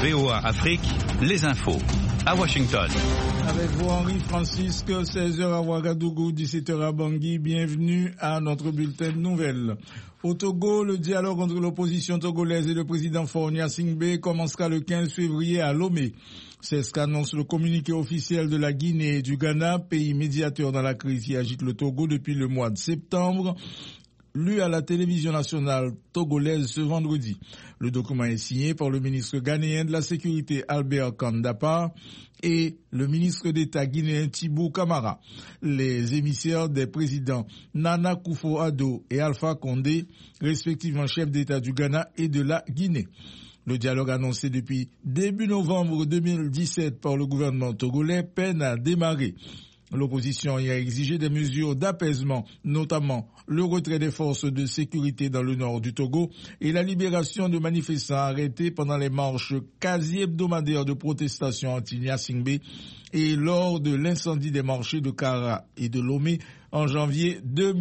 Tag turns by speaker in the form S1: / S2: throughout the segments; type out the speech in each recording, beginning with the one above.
S1: VOA Afrique, les infos. À Washington.
S2: Avec vous, Henri Francisque, 16h à Ouagadougou, 17h à Bangui. Bienvenue à notre bulletin de nouvelles. Au Togo, le dialogue entre l'opposition togolaise et le président Faure Gnassingbé commencera le 15 février à Lomé. C'est ce qu'annonce le communiqué officiel de la Guinée et du Ghana, pays médiateur dans la crise qui agite le Togo depuis le mois de septembre, lu à la télévision nationale togolaise ce vendredi. Le document est signé par le ministre ghanéen de la Sécurité Albert Kandapa et le ministre d'État guinéen Thibou Camara. Les émissaires des présidents Nana Akufo-Addo et Alpha Condé, respectivement chefs d'État du Ghana et de la Guinée. Le dialogue annoncé depuis début novembre 2017 par le gouvernement togolais peine à démarrer. L'opposition y a exigé des mesures d'apaisement, notamment le retrait des forces de sécurité dans le nord du Togo et la libération de manifestants arrêtés pendant les marches quasi hebdomadaires de protestation anti-Gnassingbé et lors de l'incendie des marchés de Kara et de Lomé en janvier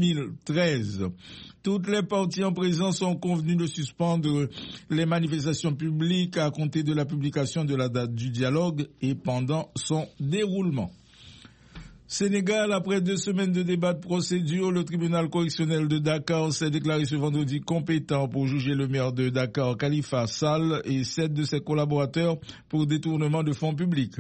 S2: 2013. Toutes les parties en présence sont convenues de suspendre les manifestations publiques à compter de la publication de la date du dialogue et pendant son déroulement. Sénégal, après 2 semaines de débat de procédure, le tribunal correctionnel de Dakar s'est déclaré ce vendredi compétent pour juger le maire de Dakar, Khalifa Sall, et 7 de ses collaborateurs pour détournement de fonds publics.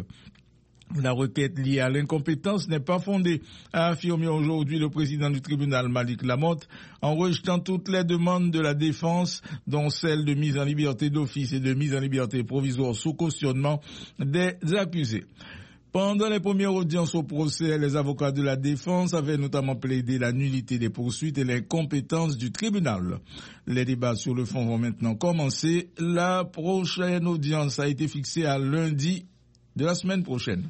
S2: La requête liée à l'incompétence n'est pas fondée, a affirmé aujourd'hui le président du tribunal Malik Lamotte, en rejetant toutes les demandes de la défense, dont celle de mise en liberté d'office et de mise en liberté provisoire sous cautionnement des accusés. Pendant les premières audiences au procès, les avocats de la défense avaient notamment plaidé la nullité des poursuites et l'incompétence du tribunal. Les débats sur le fond vont maintenant commencer. La prochaine audience a été fixée à lundi de la semaine prochaine.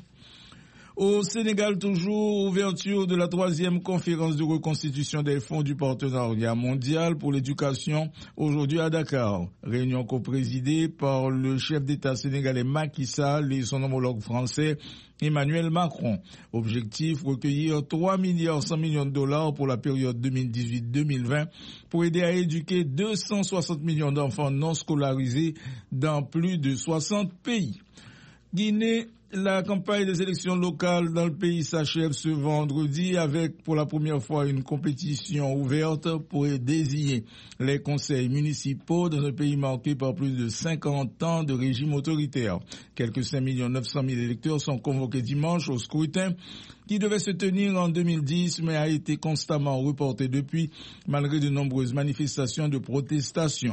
S2: Au Sénégal, toujours, ouverture de la 3e conférence de reconstitution des fonds du partenariat mondial pour l'éducation, aujourd'hui à Dakar. Réunion coprésidée par le chef d'État sénégalais Macky Sall et son homologue français Emmanuel Macron. Objectif, recueillir 3 milliards 100 millions de dollars pour la période 2018-2020 pour aider à éduquer 260 millions d'enfants non scolarisés dans plus de 60 pays. Guinée, la campagne des élections locales dans le pays s'achève ce vendredi avec pour la première fois une compétition ouverte pour désigner les conseils municipaux dans un pays marqué par plus de 50 ans de régime autoritaire. Quelques 5 900 000 électeurs sont convoqués dimanche au scrutin qui devait se tenir en 2010 mais a été constamment reporté depuis malgré de nombreuses manifestations de protestation.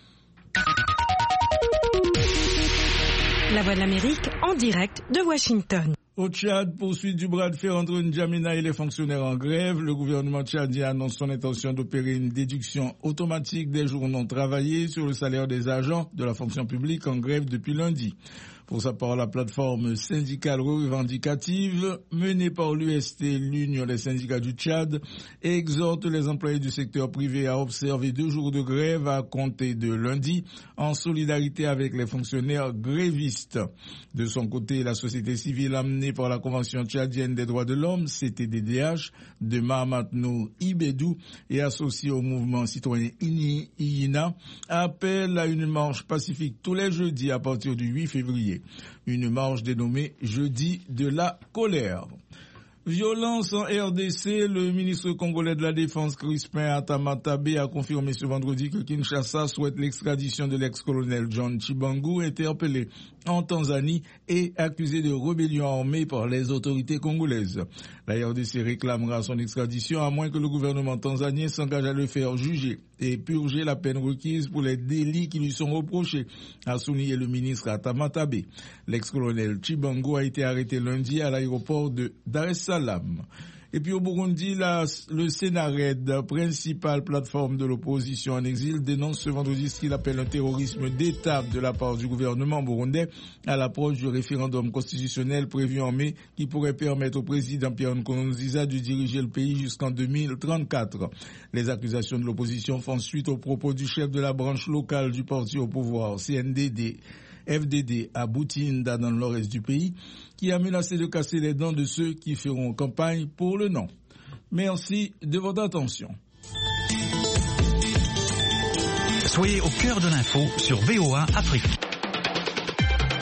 S3: La Voix de l'Amérique en direct de Washington.
S2: Au Tchad, poursuite du bras de fer entre N'Djamena et les fonctionnaires en grève. Le gouvernement tchadien annonce son intention d'opérer une déduction automatique des jours non travaillés sur le salaire des agents de la fonction publique en grève depuis lundi. Pour sa part, la plateforme syndicale revendicative menée par l'UST, l'Union des syndicats du Tchad, exhorte les employés du secteur privé à observer 2 jours de grève à compter de lundi en solidarité avec les fonctionnaires grévistes. De son côté, la société civile amenée par la Convention tchadienne des droits de l'homme, CTDDH, de Mahamat Nour Ibedou et associée au mouvement citoyen INIA, appelle à une marche pacifique tous les jeudis à partir du 8 février. Une marche dénommée Jeudi de la colère. Violence en RDC, le ministre congolais de la Défense Crispin Atamatabé a confirmé ce vendredi que Kinshasa souhaite l'extradition de l'ex-colonel John Chibangu, interpellé en Tanzanie et accusé de rébellion armée par les autorités congolaises. La RDC réclamera son extradition à moins que le gouvernement tanzanien s'engage à le faire juger et purger la peine requise pour les délits qui lui sont reprochés, a souligné le ministre Atamatabé. L'ex-colonel Chibangu a été arrêté lundi à l'aéroport de Dar es Salaam. Et puis au Burundi, le Sénarède, principale plateforme de l'opposition en exil, dénonce ce vendredi ce qu'il appelle un terrorisme d'étape de la part du gouvernement burundais à l'approche du référendum constitutionnel prévu en mai qui pourrait permettre au président Pierre Nkurunziza de diriger le pays jusqu'en 2034. Les accusations de l'opposition font suite aux propos du chef de la branche locale du parti au pouvoir, CNDD-FDD, à Boutinda dans le nord-est du pays, qui a menacé de casser les dents de ceux qui feront campagne pour le non. Merci de votre attention.
S1: Soyez au cœur de l'info sur VOA Afrique.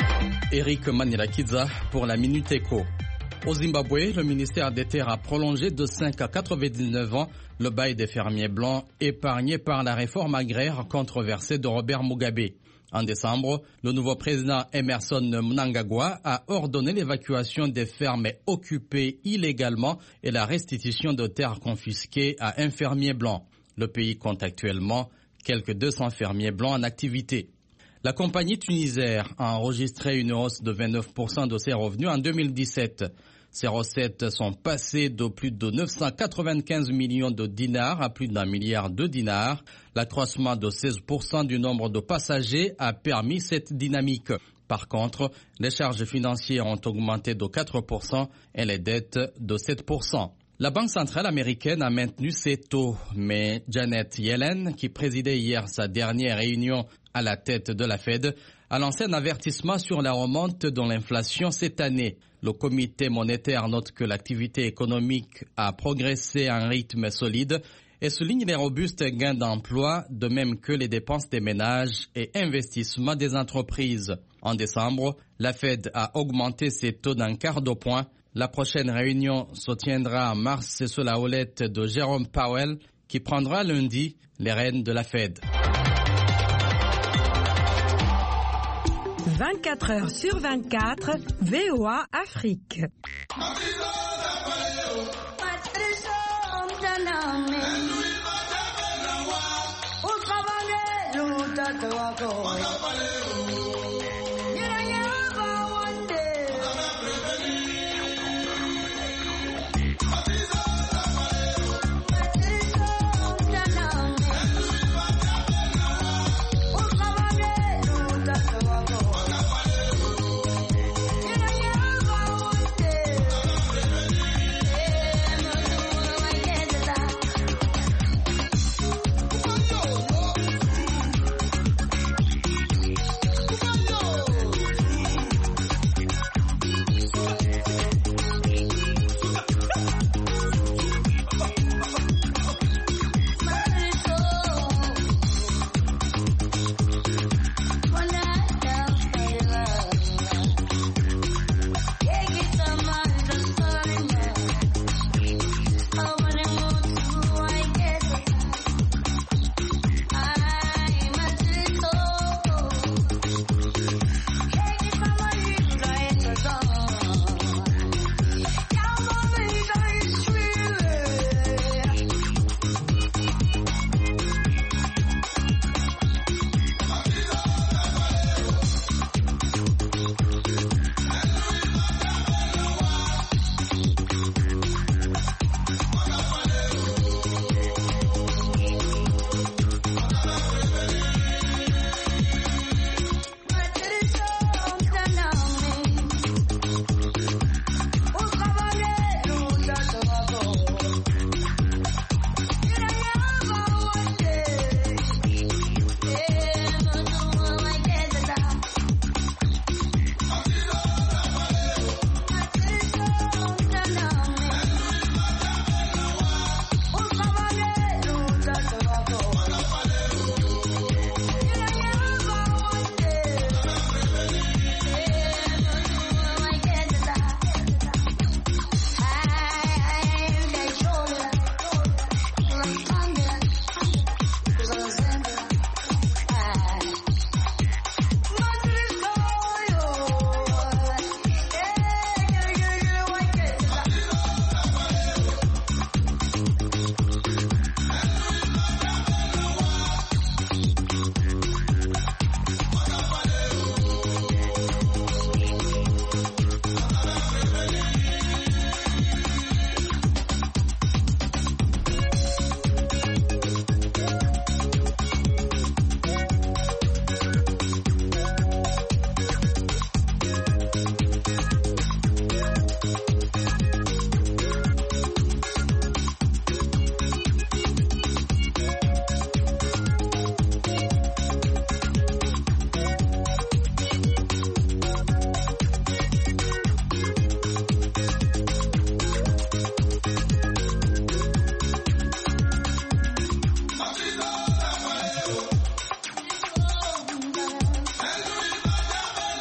S4: Eric Manirakiza pour la Minute Éco. Au Zimbabwe, le ministère des Terres a prolongé de 5 à 99 ans le bail des fermiers blancs épargnés par la réforme agraire controversée de Robert Mugabe. En décembre, le nouveau président Emerson Mnangagwa a ordonné l'évacuation des fermes occupées illégalement et la restitution de terres confisquées à un fermier blanc. Le pays compte actuellement quelques 200 fermiers blancs en activité. La compagnie Tunisair a enregistré une hausse de 29% de ses revenus en 2017. Ses recettes sont passées de plus de 995 millions de dinars à plus d'1 milliard de dinars. L'accroissement de 16% du nombre de passagers a permis cette dynamique. Par contre, les charges financières ont augmenté de 4% et les dettes de 7%. La Banque centrale américaine a maintenu ses taux, mais Janet Yellen, qui présidait hier sa dernière réunion à la tête de la Fed, a lancé un avertissement sur la remonte de l'inflation cette année. Le comité monétaire note que l'activité économique a progressé à un rythme solide et souligne les robustes gains d'emploi, de même que les dépenses des ménages et investissements des entreprises. En décembre, la Fed a augmenté ses taux d'un quart de point. La prochaine réunion se tiendra en mars sous la houlette de Jerome Powell, qui prendra lundi les rênes de la Fed.
S3: 24 heures sur 24, VOA Afrique.